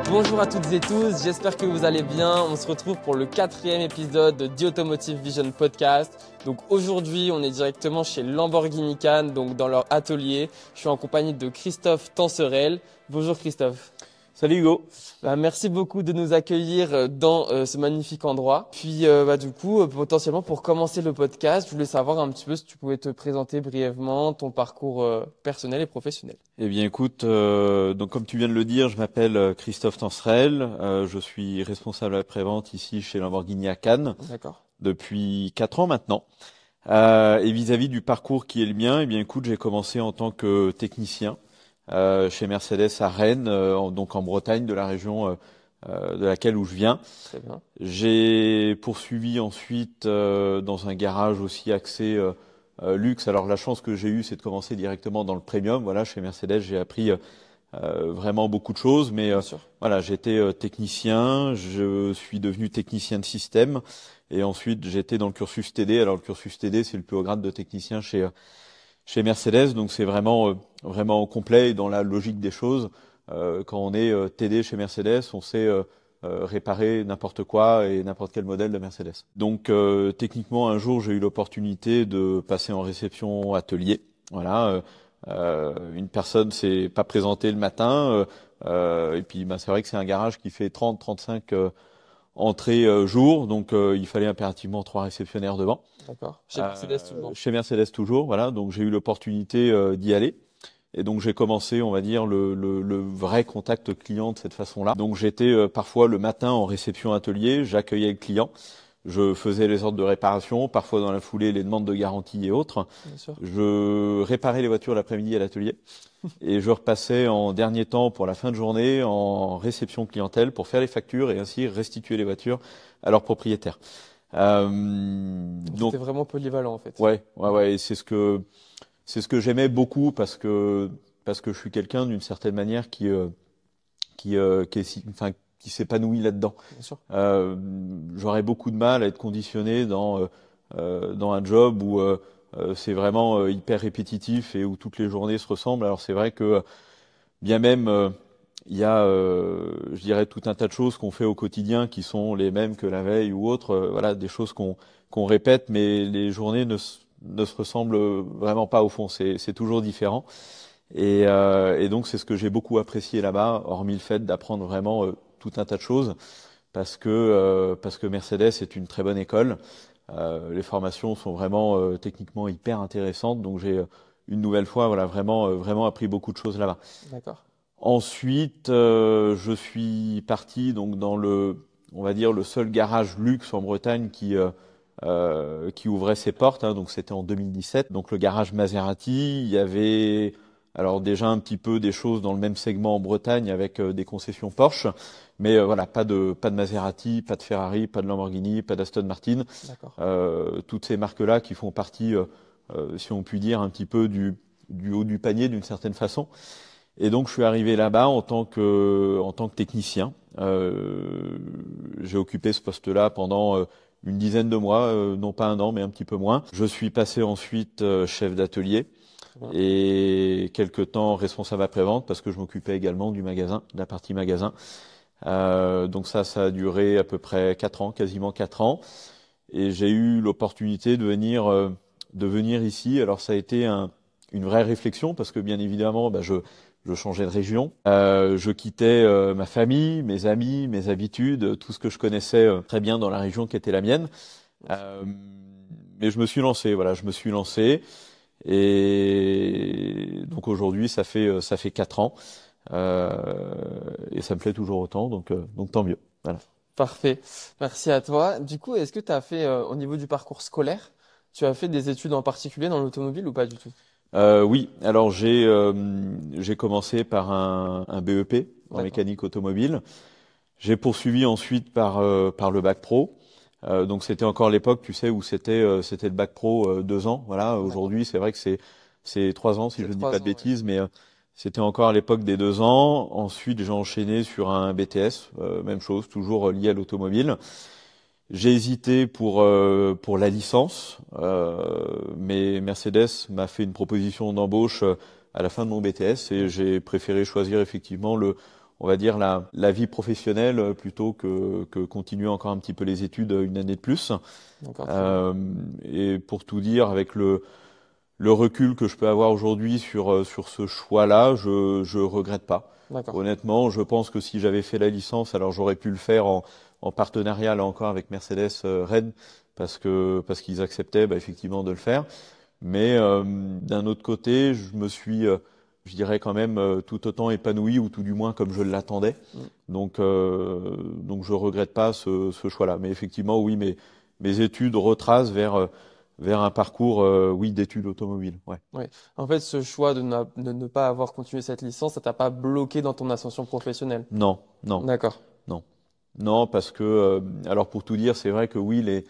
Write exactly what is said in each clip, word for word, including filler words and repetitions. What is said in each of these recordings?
Bonjour à toutes et tous, j'espère que vous allez bien. On se retrouve pour le quatrième épisode de The Automotive Vision Podcast. Donc aujourd'hui, on est directement chez Lamborghini Cannes, donc dans leur atelier. Je suis en compagnie de Christophe Tanserel. Bonjour Christophe. Salut Hugo. Bah, merci beaucoup de nous accueillir dans euh, ce magnifique endroit. Puis euh, bah, du coup, euh, potentiellement pour commencer le podcast, je voulais savoir un petit peu si tu pouvais te présenter brièvement ton parcours euh, personnel et professionnel. Eh bien écoute, euh, donc comme tu viens de le dire, je m'appelle Christophe Tanserel. Euh, je suis responsable après-vente ici chez Lamborghini à Cannes. D'accord. Depuis quatre ans maintenant. Euh, et vis-à-vis du parcours qui est le mien, eh bien écoute, j'ai commencé en tant que technicien. Euh, chez Mercedes à Rennes, euh, en, donc en Bretagne, de la région euh, euh, de laquelle où je viens. Très bien. J'ai poursuivi ensuite euh, dans un garage aussi axé euh, euh, luxe. Alors la chance que j'ai eue, c'est de commencer directement dans le premium. Voilà, chez Mercedes, j'ai appris euh, vraiment beaucoup de choses. Mais euh, voilà, j'étais euh, technicien, je suis devenu technicien de système, et ensuite j'étais dans le cursus T D. Alors le cursus T D, c'est le plus haut grade de technicien chez euh, chez Mercedes, donc c'est vraiment euh, vraiment complet et dans la logique des choses. Euh, quand on est euh, T D chez Mercedes, on sait euh, euh, réparer n'importe quoi et n'importe quel modèle de Mercedes. Donc euh, techniquement, un jour, j'ai eu l'opportunité de passer en réception atelier. Voilà, euh, euh, une personne s'est pas présentée le matin, euh, euh, et puis bah, c'est vrai que c'est un garage qui fait trente à trente-cinq euh, entrée euh, jour, donc euh, il fallait impérativement trois réceptionnaires devant. D'accord. Chez Mercedes euh, toujours. Chez Mercedes toujours, voilà. Donc j'ai eu l'opportunité euh, d'y aller. Et donc j'ai commencé, on va dire, le, le, le vrai contact client de cette façon-là. Donc j'étais euh, parfois le matin en réception atelier, j'accueillais le client, je faisais les ordres de réparation, parfois dans la foulée les demandes de garantie et autres. Bien sûr. Je réparais les voitures l'après-midi à l'atelier. Et je repassais en dernier temps pour la fin de journée en réception clientèle pour faire les factures et ainsi restituer les voitures à leurs propriétaires. Euh, donc c'était vraiment polyvalent en fait. Ouais, ouais, ouais. Et c'est ce que c'est ce que j'aimais beaucoup parce que parce que je suis quelqu'un d'une certaine manière qui euh, qui euh, qui est, enfin qui s'épanouit là-dedans. Bien sûr. Euh, j'aurais beaucoup de mal à être conditionné dans euh, dans un job où euh, c'est vraiment euh, hyper répétitif et où toutes les journées se ressemblent. Alors c'est vrai que bien même euh, il y a, euh, je dirais, tout un tas de choses qu'on fait au quotidien qui sont les mêmes que la veille ou autre. Euh, voilà, des choses qu'on qu'on répète, mais les journées ne, ne se ressemblent vraiment pas au fond. C'est, c'est toujours différent. Et, euh, et donc c'est ce que j'ai beaucoup apprécié là-bas, hormis le fait d'apprendre vraiment euh, tout un tas de choses, parce que euh, parce que Mercedes est une très bonne école. Euh, les formations sont vraiment euh, techniquement hyper intéressantes. Donc j'ai une nouvelle fois, voilà, vraiment euh, vraiment appris beaucoup de choses là-bas. D'accord. Ensuite, euh, je suis parti donc dans le, on va dire le seul garage luxe en Bretagne qui euh, euh, qui ouvrait ses portes. Hein, donc c'était en deux mille dix-sept. Donc le garage Maserati. Il y avait alors déjà un petit peu des choses dans le même segment en Bretagne avec euh, des concessions Porsche, mais euh, voilà, pas de pas de Maserati, pas de Ferrari, pas de Lamborghini, pas d'Aston Martin. D'accord. Euh, toutes ces marques-là qui font partie, euh, euh, si on peut dire, un petit peu du du haut du panier d'une certaine façon. Et donc je suis arrivé là-bas en tant que en tant que technicien. Euh, j'ai occupé ce poste-là pendant euh, une dizaine de mois, euh, non pas un an, mais un petit peu moins. Je suis passé ensuite euh, chef d'atelier et quelque temps responsable après-vente parce que je m'occupais également du magasin, de la partie magasin. Euh, donc ça, ça a duré à peu près quatre ans, quasiment quatre ans. Et j'ai eu l'opportunité de venir euh, de venir ici. Alors ça a été un, une vraie réflexion parce que bien évidemment, bah, je Je changeais de région, euh, je quittais euh, ma famille, mes amis, mes habitudes, tout ce que je connaissais euh, très bien dans la région qui était la mienne. Euh, mais je me suis lancé, voilà, je me suis lancé, et donc aujourd'hui ça fait ça fait quatre ans, euh, et ça me plaît toujours autant, donc euh, donc tant mieux. Voilà. Parfait, merci à toi. Du coup, est-ce que tu as fait euh, au niveau du parcours scolaire, tu as fait des études en particulier dans l'automobile ou pas du tout? Euh, oui, alors j'ai euh, j'ai commencé par un, un B E P en D'accord. mécanique automobile. J'ai poursuivi ensuite par euh, par le bac pro. Euh, donc c'était encore l'époque, tu sais, où c'était euh, c'était le bac pro euh, deux ans. Voilà. Aujourd'hui, c'est vrai que c'est c'est trois ans si je ne dis pas de bêtises, ouais. mais euh, c'était encore à l'époque des deux ans. Ensuite, j'ai enchaîné sur un B T S, euh, même chose, toujours lié à l'automobile. J'ai hésité pour euh, pour la licence, euh, mais Mercedes m'a fait une proposition d'embauche à la fin de mon B T S et j'ai préféré choisir effectivement le, on va dire la, la vie professionnelle plutôt que, que continuer encore un petit peu les études une année de plus. Euh, et pour tout dire, avec le, le recul que je peux avoir aujourd'hui sur, sur ce choix-là, je, je regrette pas. Honnêtement, je pense que si j'avais fait la licence, alors j'aurais pu le faire en, en partenariat là encore avec Mercedes euh, Rennes, parce que parce qu'ils acceptaient bah, effectivement de le faire. Mais euh, d'un autre côté, je me suis, euh, je dirais quand même euh, tout autant épanoui, ou tout du moins comme je l'attendais. Mm. Donc euh, donc je regrette pas ce, ce choix-là. Mais effectivement, oui, mes mes études retracent vers euh, vers un parcours, euh, oui, d'études automobiles. Ouais. Oui. En fait, ce choix de, na- de ne pas avoir continué cette licence, ça t'a pas bloqué dans ton ascension professionnelle? Non, non. D'accord. Non. Non, parce que, euh, alors pour tout dire, c'est vrai que oui, les,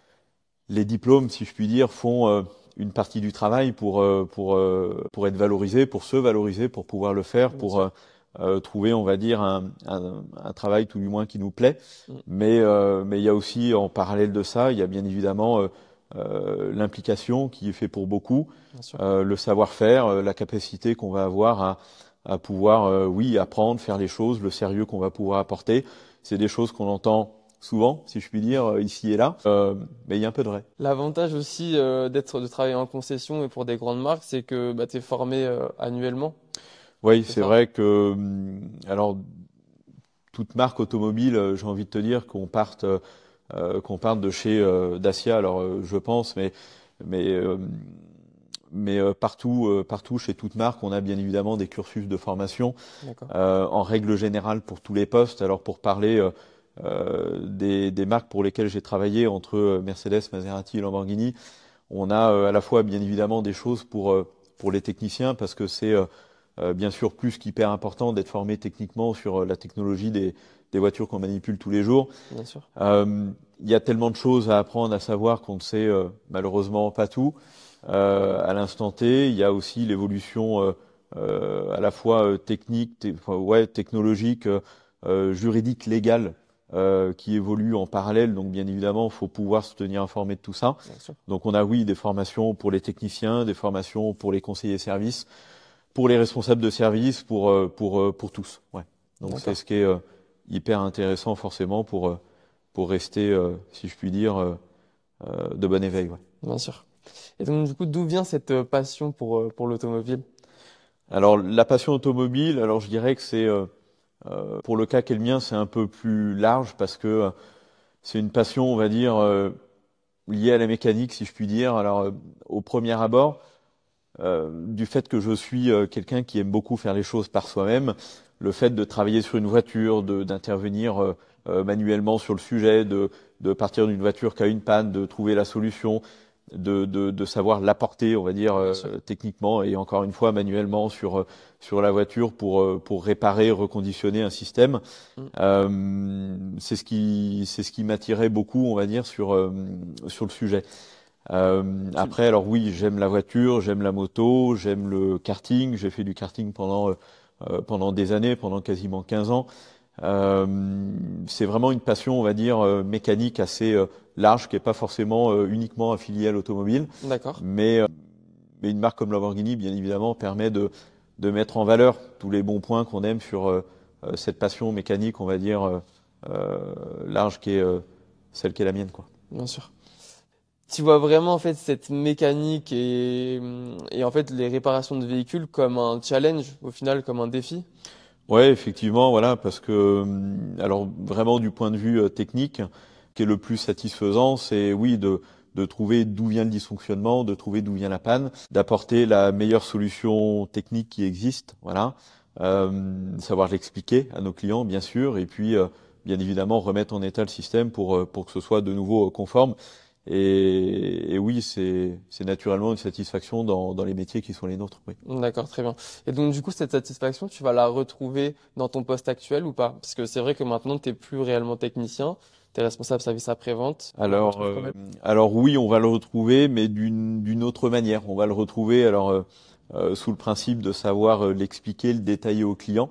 les diplômes, si je puis dire, font euh, une partie du travail pour, euh, pour, euh, pour être valorisés, pour se valoriser, pour pouvoir le faire, Bien pour sûr. euh, euh, trouver, on va dire, un, un, un travail tout du moins qui nous plaît. Mm. Mais euh, mais il y a aussi, en parallèle de ça, il y a bien évidemment euh, euh, l'implication qui est fait pour beaucoup, Bien sûr. euh, le savoir-faire, euh, la capacité qu'on va avoir à, à pouvoir, euh, oui, apprendre, faire les choses, le sérieux qu'on va pouvoir apporter. C'est des choses qu'on entend souvent, si je puis dire, ici et là, euh, mais il y a un peu de vrai. L'avantage aussi euh, d'être de travailler en concession et pour des grandes marques, c'est que bah, tu es formé euh, annuellement. Oui, C'est c'est ça? vrai que, hum, alors, toute marque automobile, euh, j'ai envie de te dire qu'on parte, euh, qu'on parte de chez euh, Dacia, alors euh, je pense, mais mais euh, mais euh, partout, euh, partout chez toute marque, on a bien évidemment des cursus de formation. D'accord. Euh, en règle générale pour tous les postes. Alors pour parler euh, euh, des, des marques pour lesquelles j'ai travaillé, entre Mercedes, Maserati et Lamborghini, on a euh, à la fois bien évidemment des choses pour euh, pour les techniciens, parce que c'est euh, euh, bien sûr plus qu'hyper important d'être formé techniquement sur euh, la technologie des, des voitures qu'on manipule tous les jours. Bien sûr. Euh, Il y a tellement de choses à apprendre, à savoir qu'on ne sait euh, malheureusement pas tout. Euh, à l'instant T, il y a aussi l'évolution euh, euh, à la fois euh, technique, te- enfin, ouais, technologique, euh, euh, juridique, légale, euh, qui évolue en parallèle. Donc bien évidemment, il faut pouvoir se tenir informé de tout ça. Bien sûr. Donc on a oui des formations pour les techniciens, des formations pour les conseillers services, pour les responsables de service, pour euh, pour euh, pour tous. Ouais. Donc c'est D'accord. ce qui est euh, hyper intéressant forcément pour euh, pour rester, euh, si je puis dire, euh, euh, de bon éveil. Ouais. Bien sûr. Et donc, du coup, d'où vient cette euh, passion pour, euh, pour l'automobile? Alors la passion automobile, alors je dirais que c'est euh, euh, pour le cas qu'est le mien, c'est un peu plus large, parce que euh, c'est une passion, on va dire, euh, liée à la mécanique, si je puis dire. Alors euh, au premier abord, euh, du fait que je suis euh, quelqu'un qui aime beaucoup faire les choses par soi-même, le fait de travailler sur une voiture, de d'intervenir euh, euh, manuellement sur le sujet, de de partir d'une voiture qui a une panne, de trouver la solution, de de, de savoir l'apporter, on va dire Bien euh, sûr. techniquement et encore une fois manuellement sur euh, sur la voiture pour euh, pour réparer, reconditionner un système. Mm. Euh, c'est ce qui c'est ce qui m'attirait beaucoup, on va dire, sur euh, sur le sujet. Euh, Tu- après, alors oui, j'aime la voiture, j'aime la moto, j'aime le karting. J'ai fait du karting pendant euh, euh, pendant des années, pendant quasiment quinze ans. Euh, c'est vraiment une passion, on va dire, euh, mécanique assez euh, large, qui est pas forcément euh, uniquement affiliée à l'automobile, D'accord. mais euh, mais une marque comme Lamborghini, bien évidemment, permet de de mettre en valeur tous les bons points qu'on aime sur euh, euh, cette passion mécanique, on va dire euh, euh, large, qui est euh, celle qui est la mienne, quoi. Bien sûr. Tu vois vraiment en fait cette mécanique et, et en fait les réparations de véhicules comme un challenge, au final, comme un défi? Ouais, effectivement, voilà, parce que hum, alors vraiment du point de vue euh, technique, qui est le plus satisfaisant, c'est oui de de trouver d'où vient le dysfonctionnement, de trouver d'où vient la panne, d'apporter la meilleure solution technique qui existe, voilà, euh, savoir l'expliquer à nos clients, bien sûr, et puis euh, bien évidemment remettre en état le système pour euh, pour que ce soit de nouveau euh, conforme. Et, et oui, c'est c'est naturellement une satisfaction dans dans les métiers qui sont les nôtres, oui. D'accord, très bien. Et donc du coup, cette satisfaction, tu vas la retrouver dans ton poste actuel ou pas? Parce que c'est vrai que maintenant, tu n'es plus réellement technicien, tu es responsable service après-vente. On le Alors, retrouve quand euh, même. alors oui, on va le retrouver, mais d'une d'une autre manière. On va le retrouver alors euh, euh, sous le principe de savoir euh, l'expliquer, le détailler au client.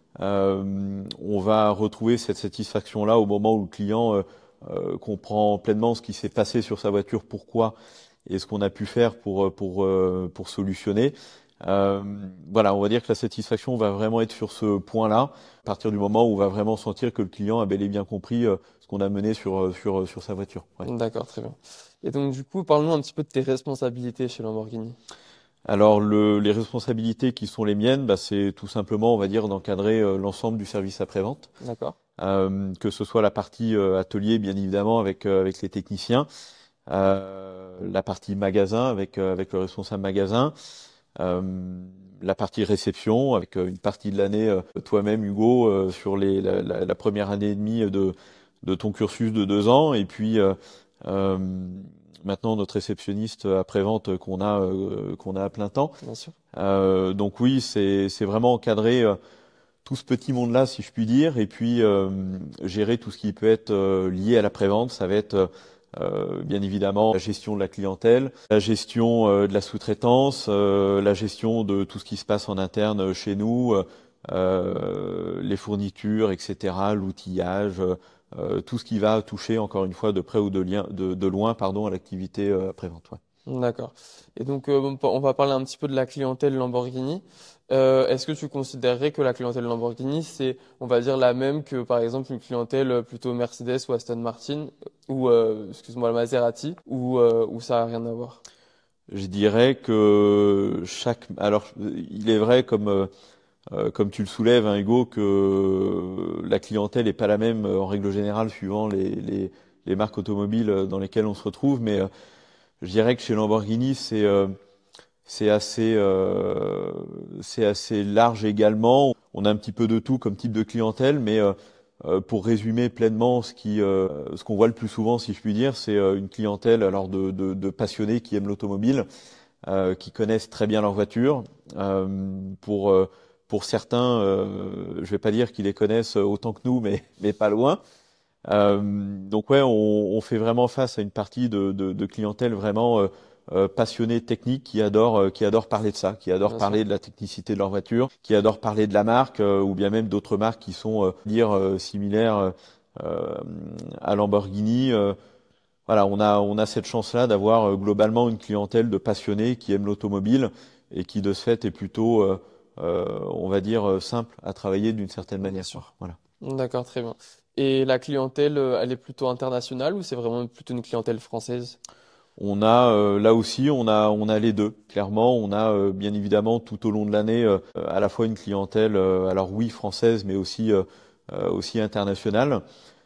Euh, on va retrouver cette satisfaction-là au moment où le client euh, euh, comprend pleinement ce qui s'est passé sur sa voiture, pourquoi et ce qu'on a pu faire pour pour euh, pour solutionner. Euh, voilà, on va dire que la satisfaction va vraiment être sur ce point-là, à partir du moment où on va vraiment sentir que le client a bel et bien compris euh, ce qu'on a mené sur, euh, sur, euh, sur sa voiture. Ouais. D'accord, très bien. Et donc, du coup, parle-nous un petit peu de tes responsabilités chez Lamborghini. Alors, le, les responsabilités qui sont les miennes, bah, c'est tout simplement, on va dire, d'encadrer euh, l'ensemble du service après-vente, D'accord. euh, que ce soit la partie euh, atelier, bien évidemment, avec, euh, avec les techniciens, euh, la partie magasin avec, euh, avec le responsable magasin, euh, la partie réception avec euh, une partie de l'année, euh, toi-même Hugo, euh, sur les, la, la, la première année et demie de, de ton cursus de deux ans, et puis euh, euh, maintenant notre réceptionniste après-vente qu'on a, euh, qu'on a à plein temps. Bien sûr. Euh, donc oui, c'est, c'est vraiment encadrer euh, tout ce petit monde-là, si je puis dire, et puis euh, gérer tout ce qui peut être euh, lié à l'après-vente. Ça va être euh, bien évidemment la gestion de la clientèle, la gestion euh, de la sous-traitance, euh, la gestion de tout ce qui se passe en interne chez nous, euh, les fournitures, et cetera, l'outillage, euh, tout ce qui va toucher encore une fois de près ou de, lien, de, de loin pardon, à l'activité euh, après-vente. Ouais. D'accord. Et donc, euh, bon, on va parler un petit peu de la clientèle Lamborghini. Euh, est-ce que tu considérerais que la clientèle Lamborghini, c'est, on va dire, la même que, par exemple, une clientèle euh, plutôt Mercedes ou Aston Martin, ou, euh, excuse-moi, Maserati, ou, euh, ou ça a rien à voir? Je dirais que chaque... Alors, il est vrai, comme, euh, comme tu le soulèves, hein, Hugo, que la clientèle n'est pas la même euh, en règle générale suivant les, les, les marques automobiles dans lesquelles on se retrouve, mais euh, je dirais que chez Lamborghini, c'est euh, c'est assez, euh, c'est assez large également. On a un petit peu de tout comme type de clientèle, mais euh, euh, pour résumer pleinement ce qui, euh, ce qu'on voit le plus souvent, si je puis dire, c'est euh, une clientèle alors de, de, de passionnés qui aiment l'automobile, euh, qui connaissent très bien leur voiture. Euh, pour euh, pour certains, euh, je vais pas dire qu'ils les connaissent autant que nous, mais mais pas loin. Euh, donc ouais, on, on fait vraiment face à une partie de, de, de clientèle vraiment euh, euh, passionnée technique qui adore euh, qui adore parler de ça, qui adore Bien sûr. parler de la technicité de leur voiture, qui adore parler de la marque euh, ou bien même d'autres marques qui sont euh, dire euh, similaires euh, euh, à Lamborghini. Euh, voilà, on a on a cette chance-là d'avoir euh, globalement une clientèle de passionnés qui aiment l'automobile et qui de ce fait est plutôt euh, euh, on va dire euh, simple à travailler d'une certaine Bien manière, quoi. sûr. Voilà. D'accord, très bien. Et la clientèle, euh, elle est plutôt internationale ou c'est vraiment plutôt une clientèle française? On a euh, là aussi, on a on a les deux. Clairement, on a euh, bien évidemment tout au long de l'année euh, à la fois une clientèle, euh, alors oui française, mais aussi euh, euh, aussi internationale.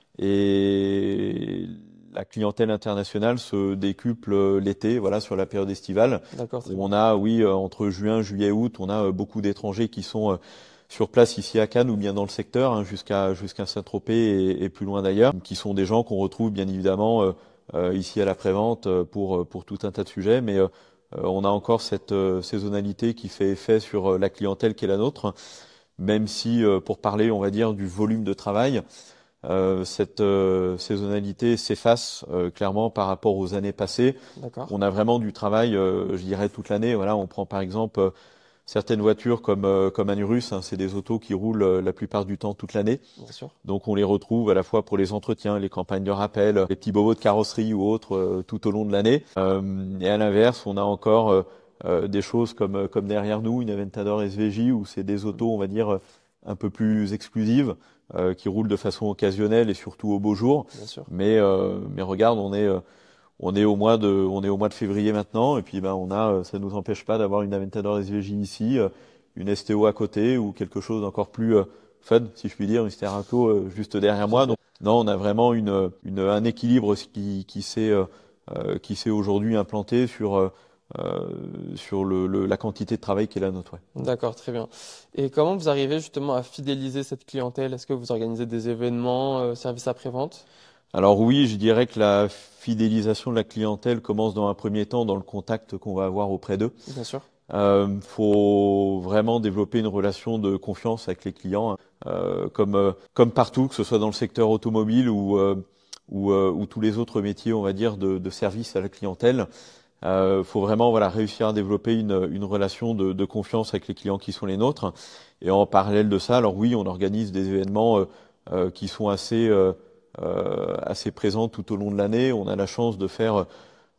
Et la clientèle internationale se décuple euh, l'été, voilà, sur la période estivale, D'accord, très où bien. on a, oui, euh, entre juin, juillet, août, on a euh, beaucoup d'étrangers qui sont euh, sur place ici à Cannes ou bien dans le secteur, hein, jusqu'à jusqu'à Saint-Tropez et, et plus loin d'ailleurs, qui sont des gens qu'on retrouve bien évidemment euh, euh, ici à l'après-vente euh, pour euh, pour tout un tas de sujets, mais euh, euh, on a encore cette euh, saisonnalité qui fait effet sur euh, la clientèle qui est la nôtre, même si euh, pour parler, on va dire, du volume de travail, euh, cette euh, saisonnalité s'efface euh, clairement par rapport aux années passées. D'accord, On a vraiment du travail, euh, je dirais, toute l'année. Voilà, on prend par exemple euh, certaines voitures comme euh, comme un Urus, hein, c'est des autos qui roulent euh, la plupart du temps toute l'année. bien sûr. Donc on les retrouve à la fois pour les entretiens, les campagnes de rappel, les petits bobos de carrosserie ou autres euh, tout au long de l'année. Euh, et à l'inverse, on a encore euh, euh, des choses comme comme derrière nous, une Aventador S V J où c'est des autos, on va dire, euh, un peu plus exclusives, euh, qui roulent de façon occasionnelle et surtout au beau jour. Bien sûr. Mais euh, mais regarde, on est euh, on est au mois de, on est au mois de février maintenant, et puis ben on a, euh, ça nous empêche pas d'avoir une Aventador S V J ici, euh, une S T O à côté ou quelque chose d'encore plus euh, fun, si je puis dire, une Sterato euh, juste derrière Tout à moi. Donc fait. non, on a vraiment une, une un équilibre qui qui s'est euh, euh, qui s'est aujourd'hui implanté sur euh, euh, sur le, le- la quantité de travail qui est la nôtre. Ouais. D'accord, très bien. Et comment vous arrivez justement à fidéliser cette clientèle? Est-ce que vous organisez des événements, euh, services après-vente? Alors oui, je dirais que la fidélisation de la clientèle commence dans un premier temps dans le contact qu'on va avoir auprès d'eux. Bien sûr. Euh, faut vraiment développer une relation de confiance avec les clients, hein. Euh, comme euh, comme partout, que ce soit dans le secteur automobile ou euh, ou, euh, ou tous les autres métiers, on va dire, de, de service à la clientèle. Euh, faut vraiment voilà réussir à développer une une relation de, de confiance avec les clients qui sont les nôtres. Et en parallèle de ça, alors oui, on organise des événements euh, euh, qui sont assez euh, euh, assez présents tout au long de l'année. On a la chance de faire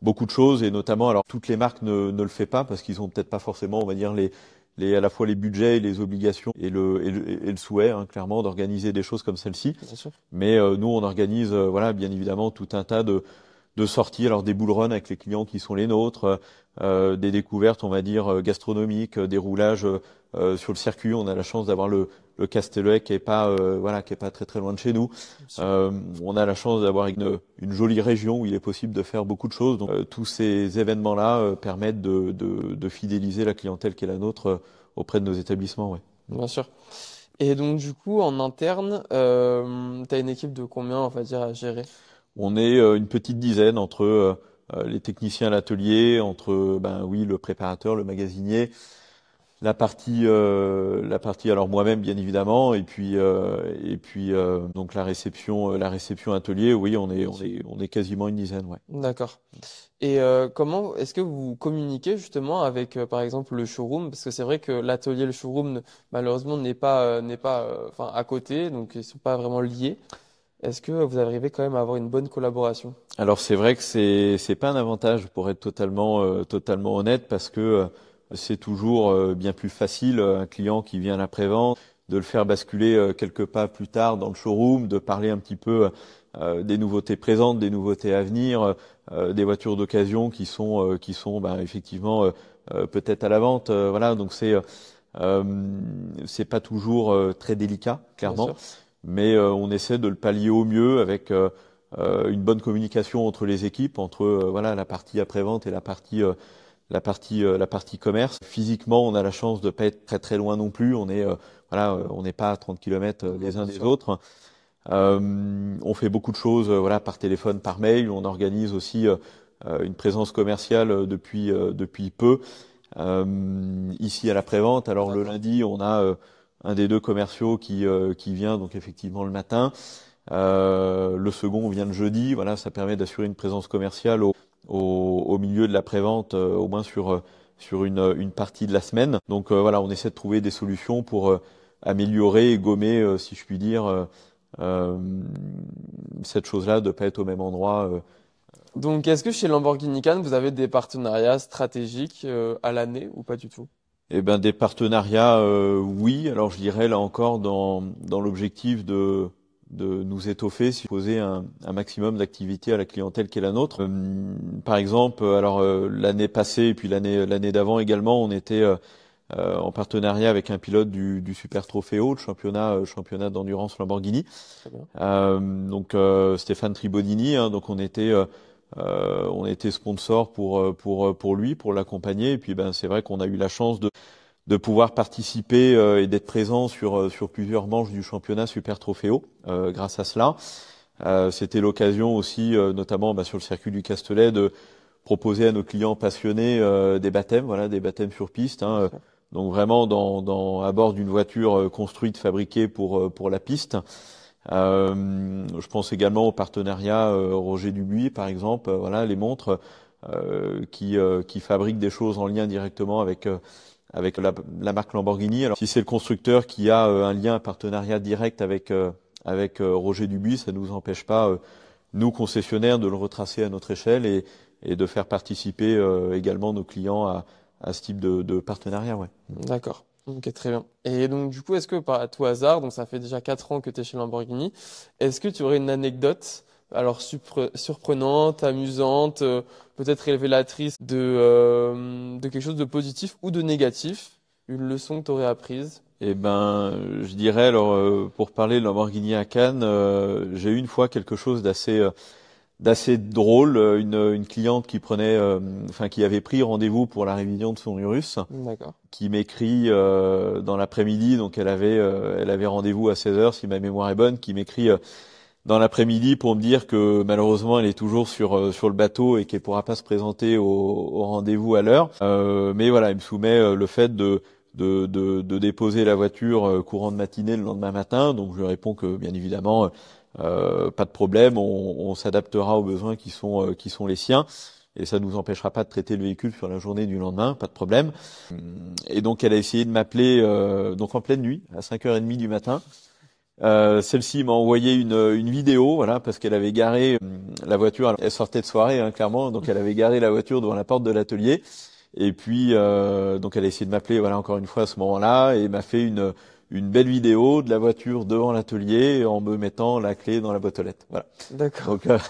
beaucoup de choses, et notamment, alors toutes les marques ne, ne le fait pas parce qu'ils ont peut-être pas forcément, on va dire, les, les, à la fois les budgets et les obligations et le, et le, et le souhait, hein, clairement, d'organiser des choses comme celle-ci. Bien sûr. Mais euh, nous, on organise, euh, voilà, bien évidemment, tout un tas de, de sorties, alors des bull runs avec les clients qui sont les nôtres, euh, des découvertes, on va dire, gastronomiques, des roulages euh, sur le circuit. On a la chance d'avoir le, le Castellet qui est pas, euh, voilà, qui est pas très très loin de chez nous. Euh, on a la chance d'avoir une, une jolie région où il est possible de faire beaucoup de choses. Donc, euh, tous ces événements-là euh, permettent de, de, de fidéliser la clientèle qui est la nôtre euh, auprès de nos établissements. Ouais. Bien sûr. Et donc, du coup, en interne, euh, tu as une équipe de combien, on va dire, à gérer? On est euh, une petite dizaine entre euh, les techniciens à l'atelier, entre ben oui le préparateur, le magasinier, la partie euh, la partie alors moi-même bien évidemment, et puis euh, et puis euh, donc la réception la réception atelier. Oui, on est on est on est quasiment une dizaine, ouais. D'accord. Et euh, comment est-ce que vous communiquez justement avec, euh, par exemple, le showroom? Parce que c'est vrai que l'atelier et le showroom, ne- malheureusement, n'est pas, euh, n'est pas, euh, enfin, à côté, donc ils sont pas vraiment liés. Est-ce que vous arrivez quand même à avoir une bonne collaboration? Alors c'est vrai que c'est c'est pas un avantage pour être totalement euh, totalement honnête, parce que euh, c'est toujours euh, bien plus facile euh, un client qui vient à l'après-vente de le faire basculer euh, quelques pas plus tard dans le showroom, de parler un petit peu euh, des nouveautés présentes, des nouveautés à venir, euh, des voitures d'occasion qui sont euh, qui sont ben, effectivement euh, euh, peut-être à la vente. Euh, voilà, donc c'est euh, c'est pas toujours euh, très délicat, Bien clairement, sûr. mais euh, on essaie de le pallier au mieux avec euh, euh, une bonne communication entre les équipes, entre euh, voilà la partie après-vente et la partie euh, la partie euh, la partie commerce. Physiquement, on a la chance de pas être très très loin non plus. On est euh, voilà, euh, on n'est pas à trente kilomètres Non, les uns bien des sûr. autres. Euh, on fait beaucoup de choses euh, voilà par téléphone, par mail. On organise aussi euh, euh, une présence commerciale euh, depuis euh, depuis peu euh, ici à l'après-vente. Alors le D'accord. lundi, on a euh, un des deux commerciaux qui euh, qui vient donc effectivement le matin. Euh, le second vient le jeudi. Voilà, ça permet d'assurer une présence commerciale au, au, au milieu de l'après-vente, euh, au moins sur euh, sur une, une partie de la semaine. Donc euh, voilà, on essaie de trouver des solutions pour euh, améliorer et gommer, euh, si je puis dire, euh, euh, cette chose-là, de pas être au même endroit. euh. Donc, est-ce que chez Lamborghini Cannes, vous avez des partenariats stratégiques euh, à l'année ou pas du tout? Eh ben des partenariats, euh, oui. Alors je dirais là encore dans dans l'objectif de de nous étoffer, si poser un, un maximum d'activités à la clientèle qui est la nôtre. Euh, par exemple, alors euh, l'année passée et puis l'année l'année d'avant également, on était euh, euh, en partenariat avec un pilote du, du Super Trofeo, le championnat euh, championnat d'endurance Lamborghini. Très bien. Euh, donc euh, Stéphane Tribodini, hein, donc on était euh, euh, on était sponsor pour pour pour lui, pour l'accompagner. Et puis ben c'est vrai qu'on a eu la chance de de pouvoir participer euh, et d'être présent sur euh, sur plusieurs manches du championnat Super Trofeo euh, grâce à cela. Euh, c'était l'occasion aussi, euh, notamment bah, sur le circuit du Castellet, de proposer à nos clients passionnés euh, des baptêmes, voilà, des baptêmes sur piste. Hein, Bien euh, sûr. donc vraiment dans, dans à bord d'une voiture euh, construite, fabriquée pour euh, pour la piste. Euh, je pense également au partenariat euh, Roger Dubuis, par exemple. Euh, voilà, les montres euh, qui euh, qui fabriquent des choses en lien directement avec euh, avec la, la marque Lamborghini. Alors si c'est le constructeur qui a euh, un lien, un partenariat direct avec euh, avec euh, Roger Dubuis, ça ne nous empêche pas, euh, nous concessionnaires, de le retracer à notre échelle et et de faire participer euh, également nos clients à à ce type de, de partenariat. Ouais. D'accord. Ok, très bien. Et donc, du coup, est-ce que par à tout hasard, donc ça fait déjà quatre ans que tu es chez Lamborghini, est-ce que tu aurais une anecdote, alors surpre- surprenante, amusante, euh, peut-être révélatrice de, euh, de quelque chose de positif ou de négatif, une leçon que tu aurais apprise? Eh ben, je dirais alors euh, pour parler de Lamborghini à Cannes, euh, j'ai eu une fois quelque chose d'assez euh, d'assez drôle. euh, Une, une cliente qui prenait, euh, enfin qui avait pris rendez-vous pour la révision de son Urus, D'accord. qui m'écrit euh, dans l'après-midi. Donc elle avait euh, elle avait rendez-vous à seize heures si ma mémoire est bonne, qui m'écrit euh, dans l'après-midi pour me dire que malheureusement elle est toujours sur euh, sur le bateau et qu'elle pourra pas se présenter au, au rendez-vous à l'heure. Euh, mais voilà, il me soumet euh, le fait de de, de, de déposer la voiture euh, courant de matinée le lendemain matin. Donc je lui réponds que bien évidemment euh, pas de problème, on, on s'adaptera aux besoins qui sont euh, qui sont les siens. Et ça ne nous empêchera pas de traiter le véhicule sur la journée du lendemain, pas de problème. Et donc elle a essayé de m'appeler euh, donc en pleine nuit, à cinq heures trente du matin. Euh, celle-ci m'a envoyé une, une vidéo, voilà, parce qu'elle avait garé euh, la voiture. Elle sortait de soirée, hein, clairement, donc elle avait garé la voiture devant la porte de l'atelier. Et puis, euh, donc elle a essayé de m'appeler, voilà, encore une fois à ce moment-là, et m'a fait une une belle vidéo de la voiture devant l'atelier en me mettant la clé dans la boîte aux lettres. Voilà. D'accord. Donc euh,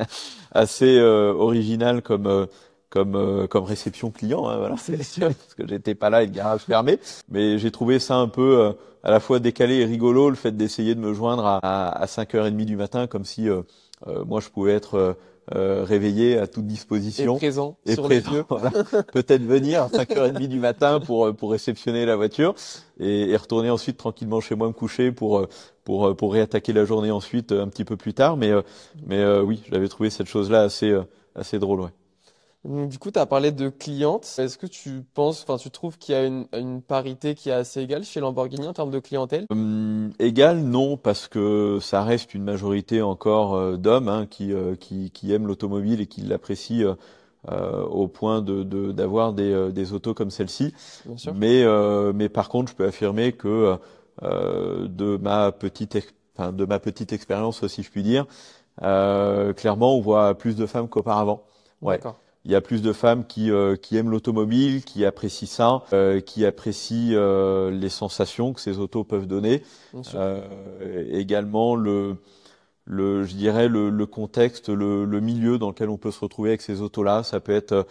assez euh, original comme euh, comme euh, comme réception client, hein, voilà. C'est sûr. Parce que j'étais pas là et le garage fermé, mais j'ai trouvé ça un peu euh, à la fois décalé et rigolo, le fait d'essayer de me joindre à, à, à cinq heures trente du matin, comme si euh, euh, moi je pouvais être euh, euh, réveillé à toute Et disposition présent et sur les présent, lieux. voilà. Peut-être venir à cinq heures trente du matin pour euh, pour réceptionner la voiture et, et retourner ensuite tranquillement chez moi me coucher pour euh, pour euh, pour réattaquer la journée ensuite euh, un petit peu plus tard. Mais euh, mais euh, oui, j'avais trouvé cette chose-là assez euh, assez drôle, ouais. Donc, du coup, tu as parlé de clientes. Est-ce que tu penses, enfin, tu trouves qu'il y a une, une parité qui est assez égale chez Lamborghini en termes de clientèle? Hum, égal, non, parce que ça reste une majorité encore euh, d'hommes hein, qui, euh, qui qui aiment l'automobile et qui l'apprécient euh, euh, au point de de- d'avoir des euh, des autos comme celle-ci. Bien sûr. Mais euh, mais par contre, je peux affirmer que euh, de ma petite ex- enfin, de ma petite expérience, si je puis dire, euh, clairement, on voit plus de femmes qu'auparavant. Ouais. D'accord. Il y a plus de femmes qui, euh, qui aiment l'automobile, qui apprécient ça, euh, qui apprécient euh, les sensations que ces autos peuvent donner. Bien sûr. Euh, également le, le, je dirais le, le contexte, le, le milieu dans lequel on peut se retrouver avec ces autos-là. Ça peut être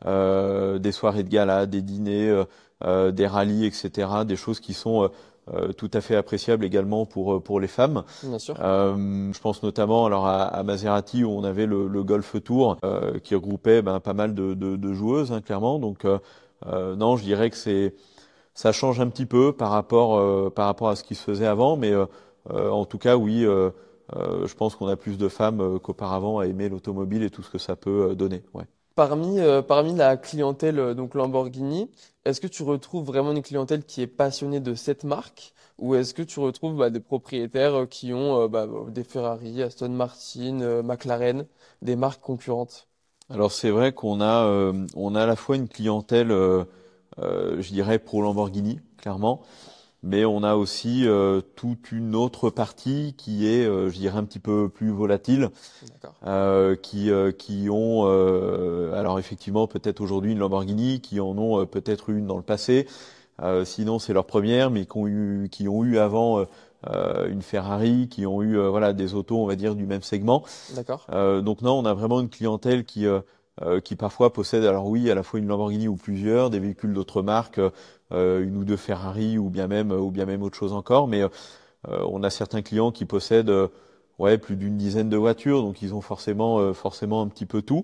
euh, des soirées de gala, des dîners, euh, euh, des rallyes, et cetera. Des choses qui sont euh, euh, tout à fait appréciables également pour pour les femmes. Bien sûr. Euh, je pense notamment alors à, à Maserati où on avait le, le Golf Tour euh, qui regroupait ben, pas mal de, de, de joueuses hein, clairement. Donc euh, euh, non, je dirais que c'est ça change un petit peu par rapport euh, par rapport à ce qui se faisait avant, mais euh, euh, en tout cas oui, euh, euh, je pense qu'on a plus de femmes euh, qu'auparavant à aimer l'automobile et tout ce que ça peut euh, donner. Ouais. Parmi, euh, parmi la clientèle euh, donc Lamborghini, est-ce que tu retrouves vraiment une clientèle qui est passionnée de cette marque ou est-ce que tu retrouves bah, des propriétaires euh, qui ont euh, bah, des Ferrari, Aston Martin, euh, McLaren, des marques concurrentes? Alors c'est vrai qu'on a euh, on a à la fois une clientèle, euh, euh, je dirais pro Lamborghini clairement. Mais on a aussi euh, toute une autre partie qui est, euh, je dirais, un petit peu plus volatile, D'accord. euh, qui euh, qui ont, euh, alors effectivement peut-être aujourd'hui une Lamborghini, qui en ont euh, peut-être une dans le passé. Euh, sinon c'est leur première, mais qui ont eu qui ont eu avant euh, euh, une Ferrari, qui ont eu euh, voilà des autos, on va dire du même segment. D'accord. Euh, donc non, on a vraiment une clientèle qui euh, euh, qui parfois possède, alors oui, à la fois une Lamborghini ou plusieurs, des véhicules d'autres marques, euh, une ou deux Ferrari ou bien même ou bien même autre chose encore. Mais euh, on a certains clients qui possèdent euh, ouais plus d'une dizaine de voitures, donc ils ont forcément euh, forcément un petit peu tout.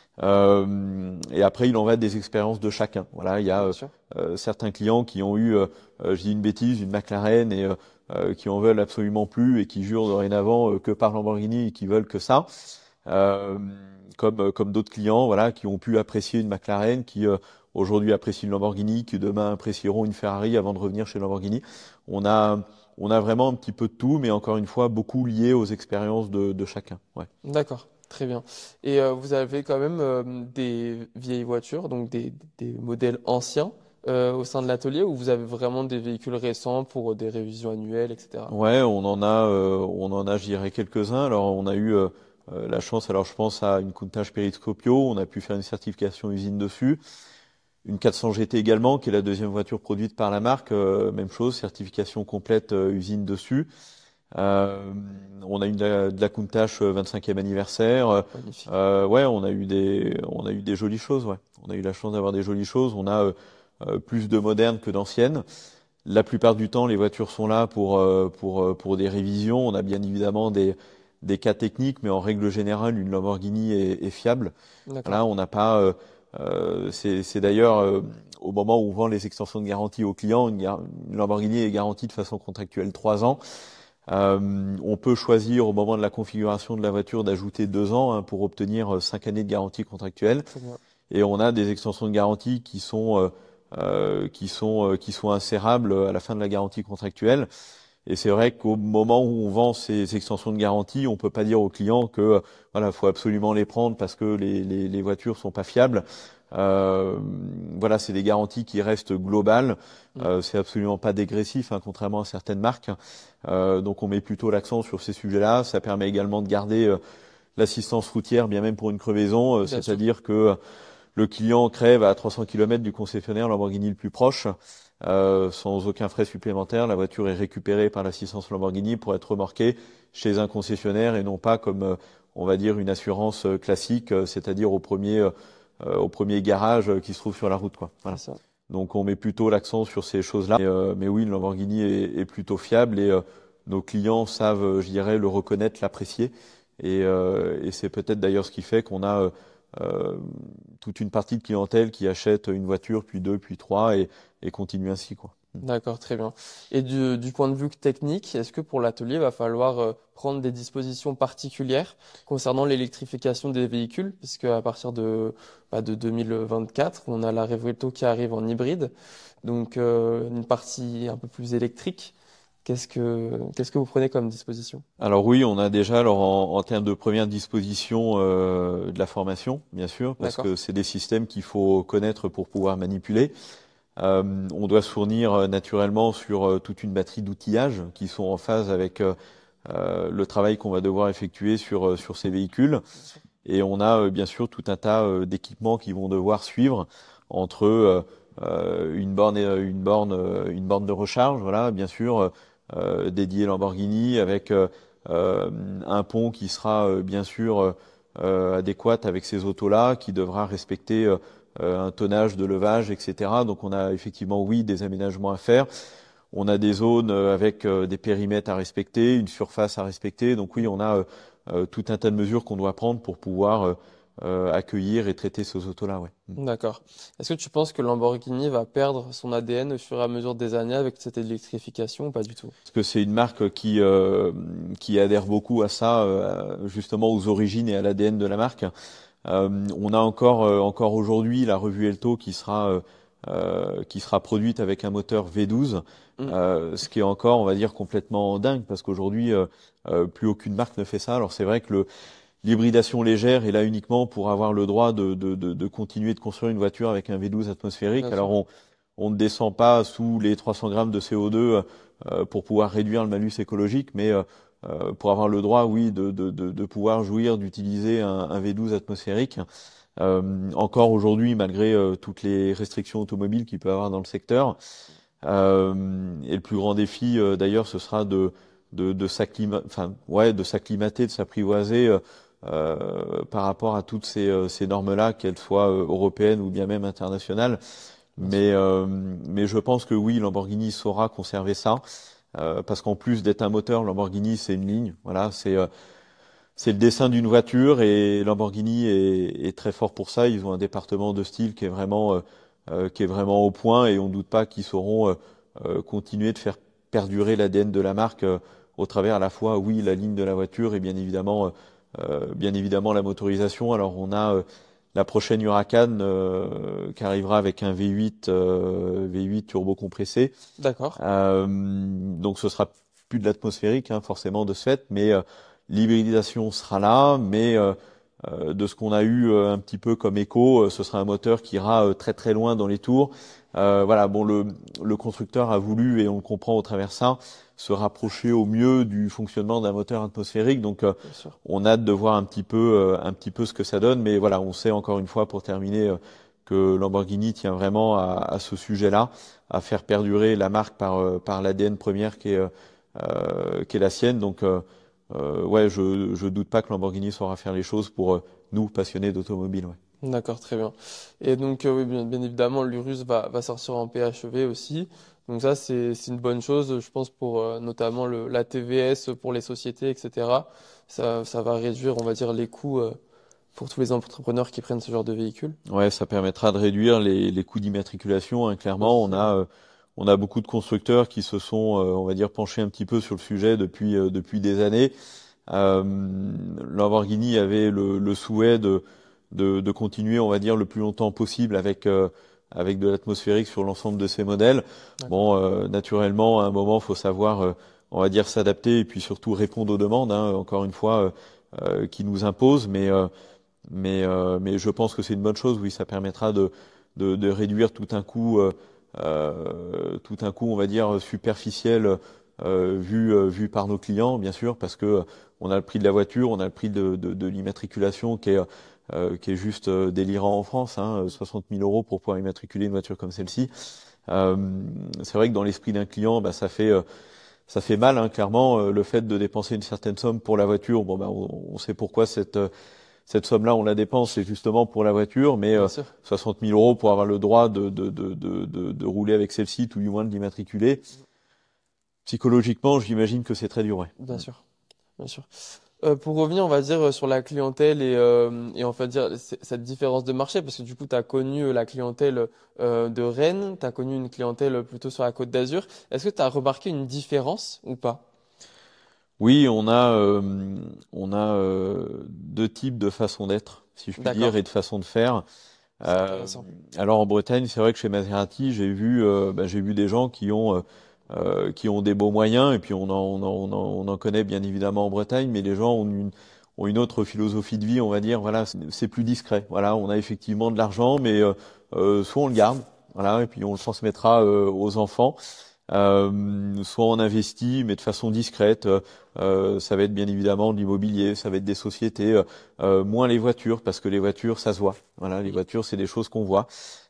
Euh, et après, il en va des expériences de chacun. Voilà, il y a Bien euh, sûr. euh, certains clients qui ont eu, euh, euh, je dis une bêtise, une McLaren et euh, euh, qui en veulent absolument plus et qui jurent dorénavant euh, que par Lamborghini et qui veulent que ça. Euh, comme comme d'autres clients, voilà, qui ont pu apprécier une McLaren, qui euh, aujourd'hui apprécient une Lamborghini, qui demain apprécieront une Ferrari avant de revenir chez Lamborghini. On a on a vraiment un petit peu de tout, mais encore une fois, beaucoup lié aux expériences de, de chacun. Ouais. D'accord. Très bien. Et euh, vous avez quand même euh, des vieilles voitures, donc des, des modèles anciens euh, au sein de l'atelier ou vous avez vraiment des véhicules récents pour des révisions annuelles, et cetera. Ouais, on en a, euh, on en a, je dirais quelques-uns. Alors, on a eu euh, euh, la chance. Alors, je pense à une Countach Periscopio. On a pu faire une certification usine dessus. Une quatre cents G T également, qui est la deuxième voiture produite par la marque. Euh, même chose, certification complète euh, usine dessus. Euh, on a eu de la, de la Countach euh, vingt-cinquième anniversaire. Magnifique. Euh, ouais, on a eu des, on a eu des jolies choses. Ouais, on a eu la chance d'avoir des jolies choses. On a euh, euh, plus de modernes que d'anciennes. La plupart du temps, les voitures sont là pour euh, pour euh, pour des révisions. On a bien évidemment des des cas techniques, mais en règle générale, une Lamborghini est, est fiable. D'accord. Voilà, on n'a pas. Euh, euh, c'est c'est d'ailleurs euh, au moment où on vend les extensions de garantie aux clients, une, gar- une Lamborghini est garantie de façon contractuelle trois ans. Euh, on peut choisir au moment de la configuration de la voiture d'ajouter deux ans hein, pour obtenir euh, cinq années de garantie contractuelle. Très bien. Et on a des extensions de garantie qui sont euh, euh, qui sont euh, qui sont insérables à la fin de la garantie contractuelle. Et c'est vrai qu'au moment où on vend ces extensions de garantie, on peut pas dire aux clients que euh, voilà, faut absolument les prendre parce que les les, les voitures sont pas fiables. Euh, voilà, c'est des garanties qui restent globales. Mmh. Euh, c'est absolument pas dégressif, hein, contrairement à certaines marques. Euh, donc on met plutôt l'accent sur ces sujets-là. Ça permet également de garder euh, l'assistance routière, bien même pour une crevaison, euh, Bien sûr. c'est-à-dire que le client crève à trois cents kilomètres du concessionnaire Lamborghini le plus proche, euh, sans aucun frais supplémentaire. La voiture est récupérée par l'assistance Lamborghini pour être remorquée chez un concessionnaire et non pas comme, euh, on va dire, une assurance euh, classique, euh, c'est-à-dire au premier, euh, au premier garage euh, qui se trouve sur la route, quoi. Voilà. C'est ça. Donc on met plutôt l'accent sur ces choses-là. Mais, euh, mais oui, une Lamborghini est, est plutôt fiable et euh, nos clients savent, euh, je dirais, le reconnaître, l'apprécier. Et, euh, et c'est peut-être d'ailleurs ce qui fait qu'on a euh, euh, toute une partie de clientèle qui achète une voiture, puis deux, puis trois, et, et continue ainsi, quoi. D'accord, très bien. Et du, du point de vue technique, est-ce que pour l'atelier, il va falloir euh, prendre des dispositions particulières concernant l'électrification des véhicules, puisque à partir de, bah, de deux mille vingt-quatre, on a la Revuelto qui arrive en hybride, donc euh, une partie un peu plus électrique. Qu'est-ce que, qu'est-ce que vous prenez comme disposition? Alors oui, on a déjà, alors en, en termes de première disposition, euh, de la formation, bien sûr, parce D'accord. que c'est des systèmes qu'il faut connaître pour pouvoir manipuler. Euh, on doit se fournir euh, naturellement sur euh, toute une batterie d'outillages qui sont en phase avec euh, euh, le travail qu'on va devoir effectuer sur euh, sur ces véhicules. Et on a euh, bien sûr tout un tas euh, d'équipements qui vont devoir suivre entre euh, euh, une borne et, euh, une borne euh, une borne de recharge, voilà, bien sûr euh, dédiée Lamborghini avec euh, euh, un pont qui sera euh, bien sûr euh, adéquat avec ces autos-là, qui devra respecter euh, un tonnage de levage, et cetera. Donc on a effectivement, oui, des aménagements à faire. On a des zones avec euh, des périmètres à respecter, une surface à respecter. Donc oui, on a euh, euh, tout un tas de mesures qu'on doit prendre pour pouvoir euh, euh, accueillir et traiter ces autos-là. Ouais. D'accord. Est-ce que tu penses que Lamborghini va perdre son A D N au fur et à mesure des années avec cette électrification ou pas du tout? Parce que c'est une marque qui euh, qui adhère beaucoup à ça, euh, justement aux origines et à l'A D N de la marque. Euh, on a encore euh, encore aujourd'hui la revue Elto qui sera euh, euh, qui sera produite avec un moteur V douze, Mm. euh, ce qui est encore, on va dire, complètement dingue parce qu'aujourd'hui euh, euh, plus aucune marque ne fait ça. Alors c'est vrai que le l'hybridation légère est là uniquement pour avoir le droit de, de, de, de continuer de construire une voiture avec un V douze atmosphérique. Bien Alors sûr. on on ne descend pas sous les trois cents grammes de C O deux euh, pour pouvoir réduire le malus écologique, mais euh, euh, pour avoir le droit, oui, de, de, de, de pouvoir jouir d'utiliser un, un V douze atmosphérique. Euh, encore aujourd'hui, malgré euh, toutes les restrictions automobiles qu'il peut y avoir dans le secteur. Euh, et le plus grand défi, euh, d'ailleurs, ce sera de, de, de s'acclimater, enfin, ouais, de s'acclimater, de s'apprivoiser euh, euh, par rapport à toutes ces, euh, ces normes-là, qu'elles soient euh, européennes ou bien même internationales. Bien Mais, sûr. euh, mais je pense que oui, Lamborghini saura conserver ça, euh, parce qu'en plus d'être un moteur, Lamborghini c'est une ligne. Voilà, c'est euh, c'est le dessin d'une voiture et Lamborghini est, est très fort pour ça. Ils ont un département de style qui est vraiment euh, euh, qui est vraiment au point et on ne doute pas qu'ils sauront euh, euh, continuer de faire perdurer l'A D N de la marque euh, au travers à la fois, oui, la ligne de la voiture et bien évidemment, euh, euh, bien évidemment la motorisation. Alors on a euh, la prochaine Huracan euh, qui arrivera avec un V huit euh, V huit turbo compressé. D'accord. Euh, donc ce sera plus de l'atmosphérique, hein, forcément de ce fait, mais euh, l'hybridisation sera là, mais euh, euh, de ce qu'on a eu euh, un petit peu comme écho, euh, ce sera un moteur qui ira euh, très très loin dans les tours. Euh, voilà, bon, le, le constructeur a voulu, et on le comprend au travers ça, se rapprocher au mieux du fonctionnement d'un moteur atmosphérique. Donc, euh, Bien sûr. on a hâte de voir un petit peu, euh, un petit peu ce que ça donne. Mais voilà, on sait encore une fois, pour terminer, euh, que Lamborghini tient vraiment à, à ce sujet-là, à faire perdurer la marque par, euh, par l'A D N première qui est, euh, euh, qui est la sienne. Donc, euh, euh, ouais, je, je doute pas que Lamborghini saura faire les choses pour euh, nous, passionnés d'automobile. Ouais. D'accord, très bien. Et donc, euh, oui, bien, bien évidemment, l'Urus va, va sortir en P H E V aussi. Donc ça, c'est, c'est une bonne chose, je pense, pour euh, notamment le, la T V S pour les sociétés, et cetera. Ça, ça va réduire, on va dire, les coûts euh, pour tous les entrepreneurs qui prennent ce genre de véhicule. Ouais, ça permettra de réduire les, les coûts d'immatriculation. Hein, clairement, on Aussi, a, euh, on a beaucoup de constructeurs qui se sont, euh, on va dire, penchés un petit peu sur le sujet depuis, euh, depuis des années. Euh, Lamborghini avait le, le souhait de, de, de continuer, on va dire, le plus longtemps possible avec, euh, avec de l'atmosphérique sur l'ensemble de ses modèles. d'accord. Bon, euh, naturellement, à un moment, faut savoir, euh, on va dire, s'adapter et puis surtout répondre aux demandes. Hein, encore une fois, euh, euh, qui nous imposent, mais euh, mais euh, mais je pense que c'est une bonne chose. Oui, ça permettra de de, de réduire tout un coût, euh, euh, tout un coût, on va dire superficiel euh, vu euh, vu par nos clients, bien sûr, parce que on a le prix de la voiture, on a le prix de de, de l'immatriculation qui est euh, qui est juste euh, délirant en France, hein, soixante mille euros pour pouvoir immatriculer une voiture comme celle-ci. Euh, c'est vrai que dans l'esprit d'un client, bah, ça fait euh, ça fait mal, hein, clairement, euh, le fait de dépenser une certaine somme pour la voiture. Bon, bah, on, on sait pourquoi cette euh, cette somme-là, on la dépense, c'est justement pour la voiture, mais Bien euh, sûr. soixante mille euros pour avoir le droit de de de de de, de rouler avec celle-ci, tout du moins de l'immatriculer. Psychologiquement, j'imagine que c'est très dur, ouais. Bien sûr. Bien sûr. Euh, pour revenir, on va dire, euh, sur la clientèle et, euh, et on va dire c- cette différence de marché, parce que du coup, tu as connu euh, la clientèle euh, de Rennes, tu as connu une clientèle plutôt sur la Côte d'Azur. Est-ce que tu as remarqué une différence ou pas? Oui, on a euh, on a euh, deux types de façons d'être, si je puis dire, et D'accord, de façons de faire. c'est Euh, intéressant. alors en Bretagne, c'est vrai que chez Maserati, j'ai vu, euh, bah, j'ai vu des gens qui ont, euh, euh, qui ont des beaux moyens, et puis on en, on en, on en, on en connaît bien évidemment en Bretagne, mais les gens ont une, ont une autre philosophie de vie, on va dire. Voilà, c'est c'est plus discret. Voilà, on a effectivement de l'argent, mais euh, euh, soit on le garde, voilà, et puis on le transmettra euh, aux enfants. Euh, soit on investit, mais de façon discrète. Euh, euh, ça va être bien évidemment de l'immobilier, ça va être des sociétés, euh, euh, moins les voitures, parce que les voitures, ça se voit. Voilà, les Mm. voitures, c'est des choses qu'on voit,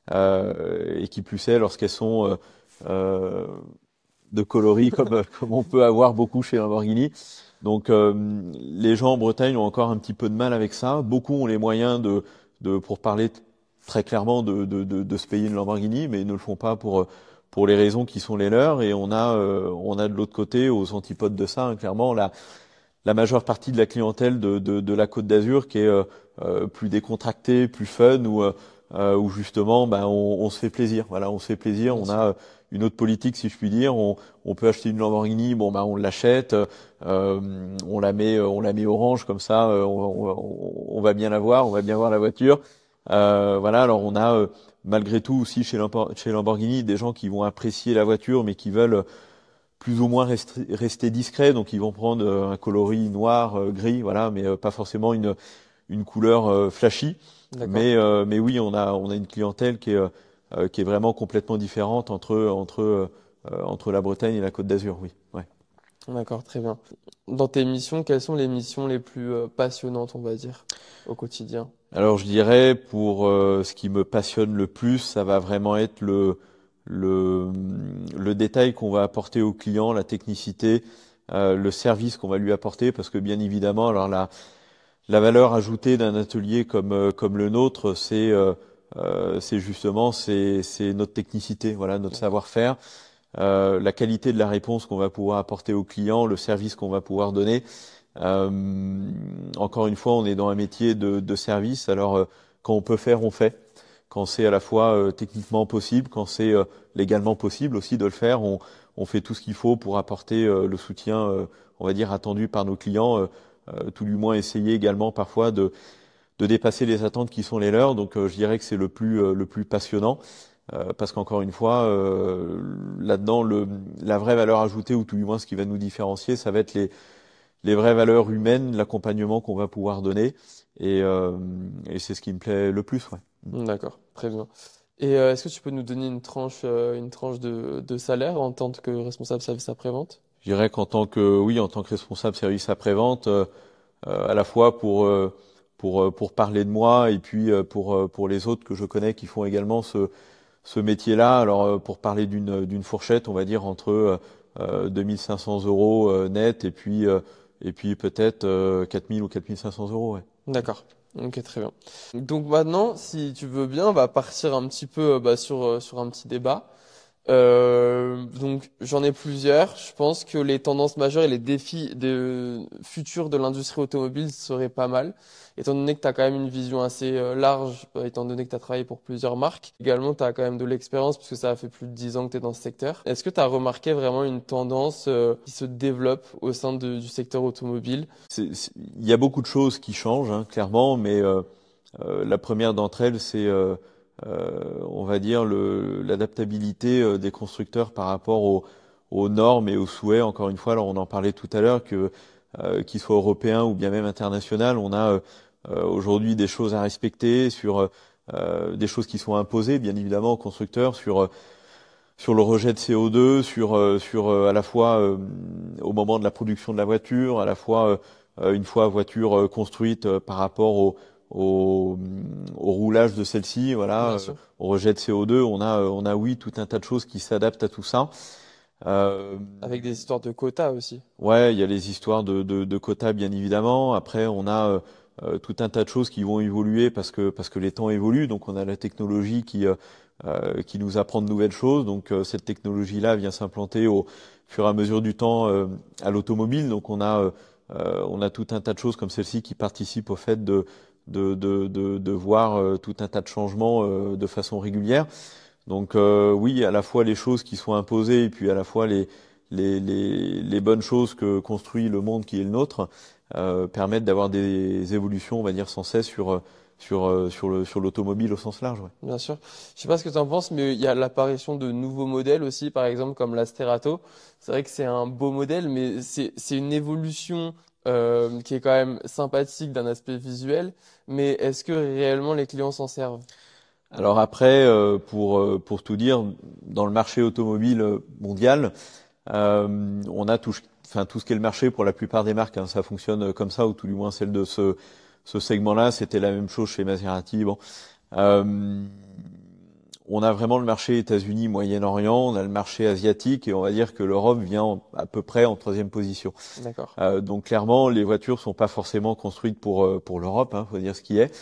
euh, et qui plus est lorsqu'elles sont euh, euh, de coloris comme comme on peut avoir beaucoup chez Lamborghini. Donc euh, les gens en Bretagne ont encore un petit peu de mal avec ça. Beaucoup ont les moyens de de pour parler t- très clairement de de de, de se payer une Lamborghini, mais ils ne le font pas pour pour les raisons qui sont les leurs. Et on a euh, on a de l'autre côté, aux antipodes de ça, hein, clairement la la majeure partie de la clientèle de, de, de la Côte d'Azur qui est euh, euh, plus décontractée, plus fun, où, euh, euh, où justement ben, on, on se fait plaisir. Voilà, on se fait plaisir. Bien On sûr. a une autre politique, si je puis dire. On, on peut acheter une Lamborghini, bon ben on l'achète, euh, on la met, on la met orange comme ça, euh, on, on, on va bien la voir, on va bien voir la voiture. Euh, voilà. Alors on a euh, malgré tout aussi chez Lambo- chez Lamborghini des gens qui vont apprécier la voiture, mais qui veulent plus ou moins rester, rester discrets, donc ils vont prendre euh, un coloris noir, euh, gris, voilà, mais euh, pas forcément une une couleur euh, flashy. D'accord. Mais euh, mais oui, on a on a une clientèle qui est euh, euh, qui est vraiment complètement différente entre entre euh, euh, entre la Bretagne et la Côte d'Azur, oui. Ouais. D'accord, très bien. Dans tes missions, quelles sont les missions les plus euh, passionnantes, on va dire, au quotidien? Alors je dirais pour euh, ce qui me passionne le plus, ça va vraiment être le le le détail qu'on va apporter au client, la technicité, euh, le service qu'on va lui apporter, parce que bien évidemment, alors là la valeur ajoutée d'un atelier comme euh, comme le nôtre, c'est euh, euh, c'est justement c'est c'est notre technicité, voilà, notre D'accord. savoir-faire, euh, la qualité de la réponse qu'on va pouvoir apporter au client, le service qu'on va pouvoir donner. Euh, Encore une fois, on est dans un métier de, de service. Alors euh, quand on peut faire, on fait. Quand c'est à la fois euh, techniquement possible, quand c'est euh, légalement possible aussi de le faire, on, on fait tout ce qu'il faut pour apporter euh, le soutien, euh, on va dire, attendu par nos clients. Euh, euh, tout du moins essayer également parfois de, de dépasser les attentes qui sont les leurs. Donc euh, je dirais que c'est le plus euh, le plus passionnant, euh, parce qu'encore une fois, euh, là-dedans, le, la vraie valeur ajoutée, ou tout du moins ce qui va nous différencier, ça va être les, les vraies valeurs humaines, l'accompagnement qu'on va pouvoir donner. Et, euh, et c'est ce qui me plaît le plus, ouais. D'accord, très bien. Et euh, est-ce que tu peux nous donner une tranche, euh, une tranche de, de salaire en tant que responsable service après-vente? Je dirais qu'en tant que, oui, en tant que responsable service après-vente, euh, euh, à la fois pour euh, pour euh, pour parler de moi, et puis euh, pour euh, pour les autres que je connais qui font également ce ce métier-là. Alors euh, pour parler d'une d'une fourchette, on va dire entre euh, euh, deux mille cinq cents euros euh, net, et puis euh, et puis peut-être euh, quatre mille ou quatre mille cinq cents euros, ouais. D'accord. Ok, très bien. Donc maintenant, si tu veux bien, on va partir un petit peu euh, bah, sur, euh, sur un petit débat. Euh, donc j'en ai plusieurs. Je pense que les tendances majeures et les défis de, futurs de l'industrie automobile seraient pas mal, étant donné que tu as quand même une vision assez euh, large, euh, étant donné que tu as travaillé pour plusieurs marques. Également, tu as quand même de l'expérience, puisque ça a fait plus de dix ans que tu es dans ce secteur. Est-ce que tu as remarqué vraiment une tendance euh, qui se développe au sein de- du secteur automobile? C'est- c'est- Il y a beaucoup de choses qui changent, hein, clairement, mais euh, euh, la première d'entre elles, c'est, euh, euh, on va dire, le, l'adaptabilité euh, des constructeurs par rapport aux, aux normes et aux souhaits. Encore une fois, alors on en parlait tout à l'heure, que euh, qu'ils soient européens ou bien même international, on a euh, euh, aujourd'hui des choses à respecter, sur euh, des choses qui sont imposées, bien évidemment, aux constructeurs, sur sur le rejet de C O deux, sur euh, sur euh, à la fois euh, au moment de la production de la voiture, à la fois euh, une fois voiture euh, construite euh, par rapport au, au au roulage de celle-ci, voilà, euh, au rejet de C O deux, on a euh, on a oui tout un tas de choses qui s'adaptent à tout ça. Euh, Avec des histoires de quotas aussi. Ouais, il y a les histoires de de, de quotas bien évidemment. Après, on a euh, euh, tout un tas de choses qui vont évoluer parce que parce que les temps évoluent. Donc, on a la technologie qui euh, Euh, qui nous apprend de nouvelles choses. Donc euh, cette technologie-là vient s'implanter au fur et à mesure du temps euh, à l'automobile. Donc on a euh, on a tout un tas de choses comme celle-ci qui participent au fait de de de de, de voir euh, tout un tas de changements euh, de façon régulière. Donc euh, oui, à la fois les choses qui sont imposées et puis à la fois les les les, les bonnes choses que construit le monde qui est le nôtre euh, permettent d'avoir des évolutions, on va dire, sans cesse sur sur euh, sur le sur l'automobile au sens large. Ouais. Bien sûr. Je sais pas ce que tu en penses, mais il y a l'apparition de nouveaux modèles aussi, par exemple comme la Sterato. C'est vrai que c'est un beau modèle, mais c'est c'est une évolution euh, qui est quand même sympathique d'un aspect visuel. Mais est-ce que réellement les clients s'en servent? Alors après, euh, pour euh, pour tout dire, dans le marché automobile mondial, euh, on a tout, enfin tout ce qui est le marché pour la plupart des marques, hein, ça fonctionne comme ça, ou tout du moins celle de ce ce segment-là. C'était la même chose chez Maserati. Bon, euh, on a vraiment le marché États-Unis, Moyen-Orient, on a le marché asiatique, et on va dire que l'Europe vient en, à peu près en troisième position. D'accord. Euh, donc clairement, les voitures sont pas forcément construites pour pour l'Europe, hein, faut dire ce qui est.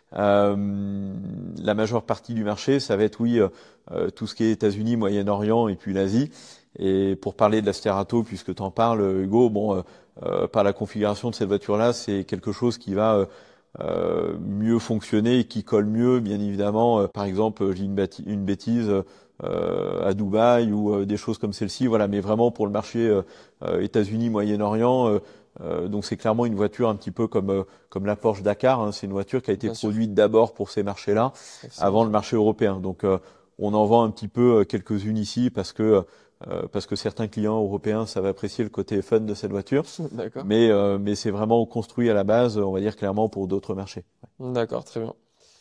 Euh, la majeure partie du marché, ça va être oui euh, tout ce qui est États-Unis, Moyen-Orient et puis l'Asie. Et pour parler de la Sterato, puisque tu en parles, Hugo, bon, euh, euh, par la configuration de cette voiture-là, c'est quelque chose qui va euh, euh, mieux fonctionner et qui colle mieux, bien évidemment. Euh, par exemple, j'ai une, bâti- une bêtise euh, à Dubaï ou euh, des choses comme celle-ci, voilà. Mais vraiment pour le marché euh, euh, États-Unis, Moyen-Orient. Euh, Euh, donc c'est clairement une voiture un petit peu comme euh, comme la Porsche Dakar. Hein. C'est une voiture qui a été Bien sûr. produite d'abord pour ces marchés-là, avant le marché européen. Donc euh, on en vend un petit peu euh, quelques-unes ici parce que euh, parce que certains clients européens savent apprécier le côté fun de cette voiture. D'accord. Mais euh, mais c'est vraiment construit à la base, on va dire clairement pour d'autres marchés. D'accord, très bien.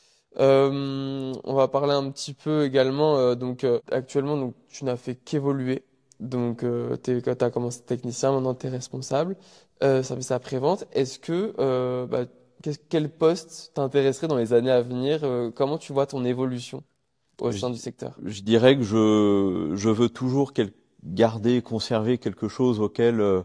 Euh, on va parler un petit peu également. Euh, donc euh, actuellement, donc tu n'as fait qu'évoluer. Donc euh, t'es, quand t'as commencé technicien, maintenant tu es responsable, euh, service après-vente. Est-ce que euh, bah, qu'est- quel poste t'intéresserait dans les années à venir? Euh, comment tu vois ton évolution au Je, sein du secteur? je dirais que je je veux toujours quel- garder, conserver quelque chose auquel euh,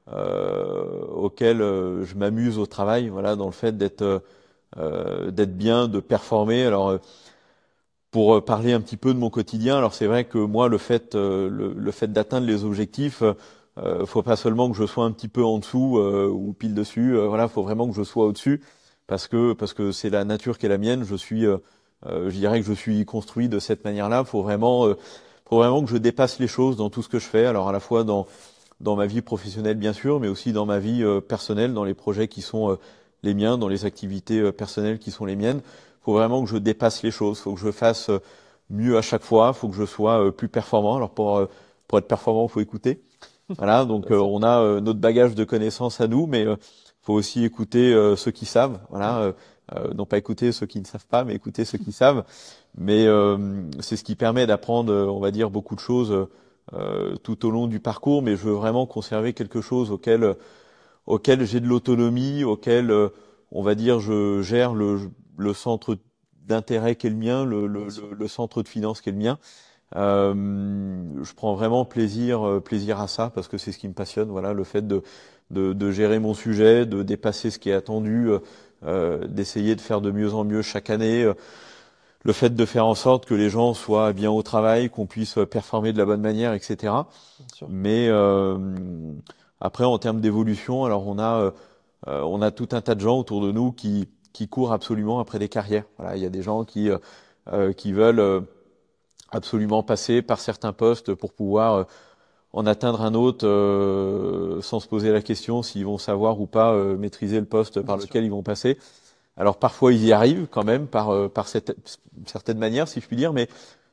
euh, auquel euh, je m'amuse au travail. Voilà, dans le fait d'être euh, d'être bien, de performer. Alors euh, pour euh, parler un petit peu de mon quotidien, alors c'est vrai que moi le fait euh, le, le fait d'atteindre les objectifs, euh, faut pas seulement que je sois un petit peu en dessous euh, ou pile dessus. Euh, voilà, faut vraiment que je sois au-dessus parce que parce que c'est la nature qui est la mienne. Je suis, euh, euh, je dirais que je suis construit de cette manière-là. Faut vraiment euh, faut vraiment que je dépasse les choses dans tout ce que je fais. Alors à la fois dans dans ma vie professionnelle bien sûr, mais aussi dans ma vie euh, personnelle, dans les projets qui sont euh, les miens, dans les activités euh, personnelles qui sont les miennes. Faut vraiment que je dépasse les choses. Faut que je fasse euh, mieux à chaque fois. Faut que je sois euh, plus performant. Alors pour euh, pour être performant, faut écouter. Voilà, donc euh, on a euh, notre bagage de connaissances à nous, mais euh, faut aussi écouter euh, ceux qui savent. Voilà, euh, euh, non pas écouter ceux qui ne savent pas, mais écouter ceux qui savent. Mais euh, c'est ce qui permet d'apprendre, euh, on va dire, beaucoup de choses euh, tout au long du parcours. Mais je veux vraiment conserver quelque chose auquel auquel j'ai de l'autonomie, auquel euh, on va dire je gère le le centre d'intérêt qui est le mien, le le, le, le centre de finance qui est le mien. Euh, je prends vraiment plaisir, euh, plaisir à ça parce que c'est ce qui me passionne. Voilà, le fait de, de, de gérer mon sujet, de dépasser ce qui est attendu, euh, d'essayer de faire de mieux en mieux chaque année. Euh, le fait de faire en sorte que les gens soient bien au travail, qu'on puisse performer de la bonne manière, et cetera. Mais euh, après, en termes d'évolution, alors on a euh, on a tout un tas de gens autour de nous qui qui courent absolument après des carrières. Voilà, il y a des gens qui euh, qui veulent euh, absolument passer par certains postes pour pouvoir euh, en atteindre un autre euh, sans se poser la question s'ils vont savoir ou pas euh, maîtriser le poste par Bien lequel sûr. ils vont passer. Alors parfois ils y arrivent quand même par euh, par cette certaine manière, si je puis dire, mais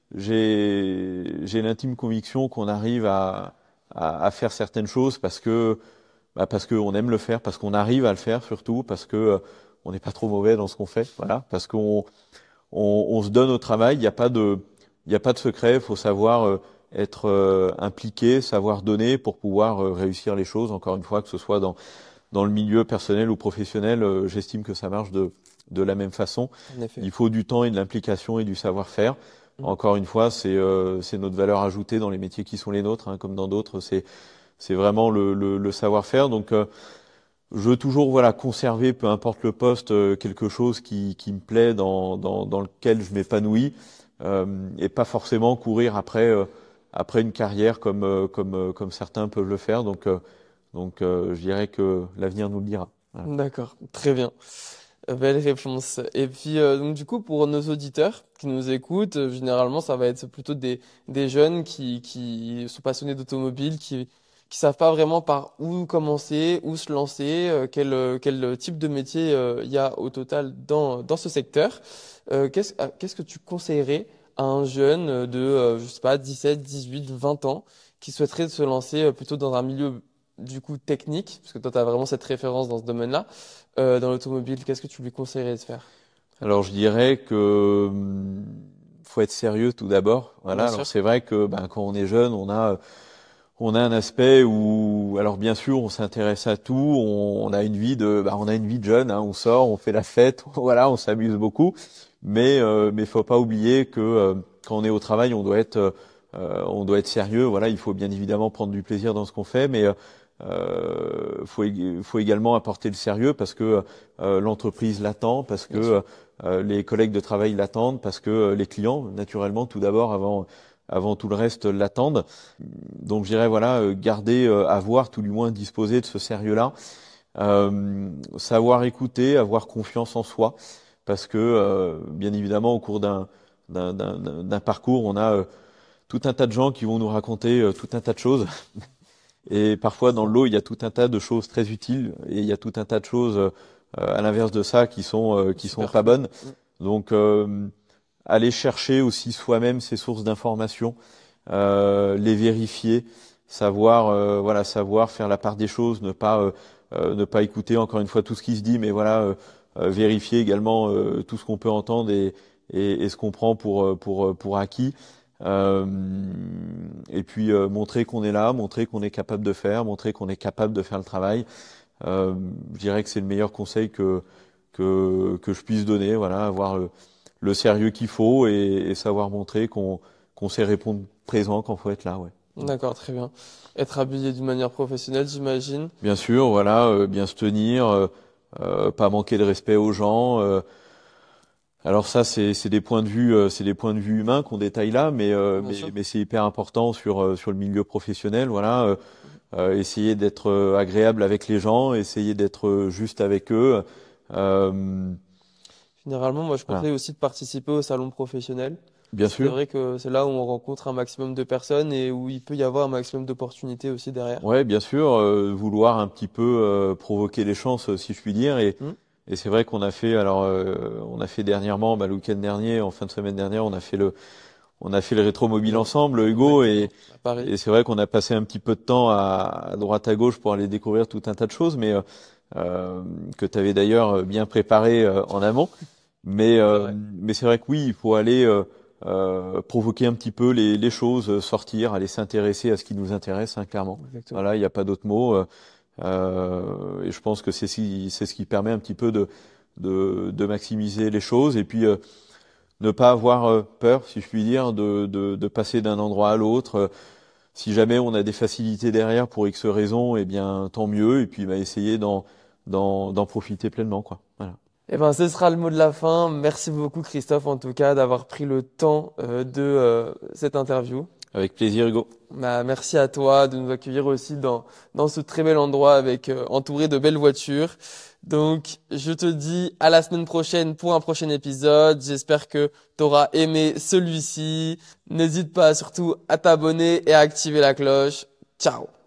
j'ai j'ai l'intime conviction qu'on arrive à, à à faire certaines choses parce que bah parce qu'on aime le faire, parce qu'on arrive à le faire surtout, parce que on n'est pas trop mauvais dans ce qu'on fait, voilà, parce qu'on on, on se donne au travail. Il n'y a pas de, il n'y a pas de secret. Il faut savoir euh, être euh, impliqué, savoir donner pour pouvoir euh, réussir les choses. Encore une fois, que ce soit dans dans le milieu personnel ou professionnel, euh, j'estime que ça marche de de la même façon. En effet. Il faut du temps et de l'implication et du savoir-faire. Mmh. Encore une fois, c'est euh, c'est notre valeur ajoutée dans les métiers qui sont les nôtres, hein, comme dans d'autres. C'est c'est vraiment le le, le savoir-faire. Donc euh, je veux toujours voilà conserver, peu importe le poste, euh, quelque chose qui qui me plaît, dans dans dans lequel je m'épanouis, euh, et pas forcément courir après euh, après une carrière comme euh, comme euh, comme certains peuvent le faire. Donc euh, donc euh, je dirais que l'avenir nous le dira. Voilà. D'accord, très bien. Belle réponse. Et puis, euh, donc du coup, pour nos auditeurs qui nous écoutent, euh, généralement, ça va être plutôt des, des jeunes qui, qui sont passionnés d'automobile, qui, qui savent pas vraiment par où commencer, où se lancer, euh, quel, euh, quel type de métier euh, il y a au total dans, dans ce secteur. Euh, qu'est-ce, euh, qu'est-ce que tu conseillerais à un jeune de, euh, je sais pas, dix-sept, dix-huit, vingt ans qui souhaiterait se lancer euh, plutôt dans un milieu du coup technique, parce que toi, tu as vraiment cette référence dans ce domaine-là. Euh, dans l'automobile, qu'est-ce que tu lui conseillerais de faire? Alors je dirais que hum, faut être sérieux tout d'abord. Voilà. Bien Alors sûr. c'est vrai que ben, quand on est jeune, on a on a un aspect où, alors bien sûr, on s'intéresse à tout. On, on a une vie de, ben, on a une vie de jeune. Hein, on sort, on fait la fête, voilà, on s'amuse beaucoup. Mais euh, mais faut pas oublier que euh, quand on est au travail, on doit être euh, on doit être sérieux. Voilà, il faut bien évidemment prendre du plaisir dans ce qu'on fait, mais euh, faut faut également apporter le sérieux parce que euh, l'entreprise l'attend, parce que euh, les collègues de travail l'attendent, parce que les clients, naturellement, tout d'abord, avant avant tout le reste, l'attendent. Donc je dirais voilà, garder, euh, avoir tout du moins disposer de ce sérieux-là, euh, savoir écouter, avoir confiance en soi, parce que euh, bien évidemment au cours d'un d'un d'un, d'un parcours, on a euh, tout un tas de gens qui vont nous raconter euh, tout un tas de choses. Et parfois, dans le lot, il y a tout un tas de choses très utiles et il y a tout un tas de choses euh, à l'inverse de ça qui sont euh, qui sont pas bonnes. Donc, euh, aller chercher aussi soi-même ces sources d'informations, euh, les vérifier, savoir euh, voilà, savoir faire la part des choses, ne pas euh, euh, ne pas écouter encore une fois tout ce qui se dit, mais voilà, euh, euh, vérifier également euh, tout ce qu'on peut entendre et, et, et ce qu'on prend pour pour pour acquis. Euh, et puis euh, montrer qu'on est là, montrer qu'on est capable de faire, montrer qu'on est capable de faire le travail. Euh, je dirais que c'est le meilleur conseil que que que je puisse donner. Voilà, avoir le, le sérieux qu'il faut et, et savoir montrer qu'on qu'on sait répondre présent quand faut être là. Ouais. D'accord, très bien. Être habillé d'une manière professionnelle, j'imagine. Bien sûr, voilà, euh, bien se tenir, euh, euh, pas manquer de respect aux gens. Euh, Alors ça, c'est c'est des points de vue, euh, c'est des points de vue humains qu'on détaille là, mais euh, Bien mais sûr. mais c'est hyper important sur euh, sur le milieu professionnel. Voilà, euh, euh, essayer d'être euh, agréable avec les gens, essayer d'être euh, juste avec eux. Euh, Généralement, moi, je voilà, conseille aussi de participer au salon professionnel. bien C'est sûr. vrai que c'est là où on rencontre un maximum de personnes et où il peut y avoir un maximum d'opportunités aussi derrière. Ouais, bien sûr. Euh, vouloir un petit peu euh, provoquer les chances, si je puis dire. Et Hmm. et c'est vrai qu'on a fait, alors euh, on a fait dernièrement, bah, le week-end dernier, en fin de semaine dernière, on a fait le on a fait le rétromobile Ouais, ensemble, Hugo, et, exactement. À Paris. et c'est vrai qu'on a passé un petit peu de temps à, à droite à gauche pour aller découvrir tout un tas de choses, mais euh, euh, que tu avais d'ailleurs bien préparé euh, en amont. Mais C'est euh, vrai. mais c'est vrai que oui, il faut aller euh, euh, provoquer un petit peu les, les choses, sortir, aller s'intéresser à ce qui nous intéresse, hein, clairement. Exactement. Voilà, il n'y a pas d'autre mot. Euh, euh, et je pense que c'est ce qui, c'est ce qui permet un petit peu de de, de maximiser les choses. Et puis euh, ne pas avoir euh, peur, si je puis dire, de, de, de passer d'un endroit à l'autre. Euh, Si jamais on a des facilités derrière pour X raisons, eh bien tant mieux. Et puis bah, essayer d'en, d'en, d'en profiter pleinement, quoi. Voilà. Eh ben, ce sera le mot de la fin. Merci beaucoup, Christophe, en tout cas, d'avoir pris le temps euh, de euh, cette interview. Avec plaisir, Hugo. Bah, merci à toi de nous accueillir aussi dans, dans ce très bel endroit avec euh, entouré de belles voitures. Donc, je te dis à la semaine prochaine pour un prochain épisode. J'espère que tu auras aimé celui-ci. N'hésite pas surtout à t'abonner et à activer la cloche. Ciao!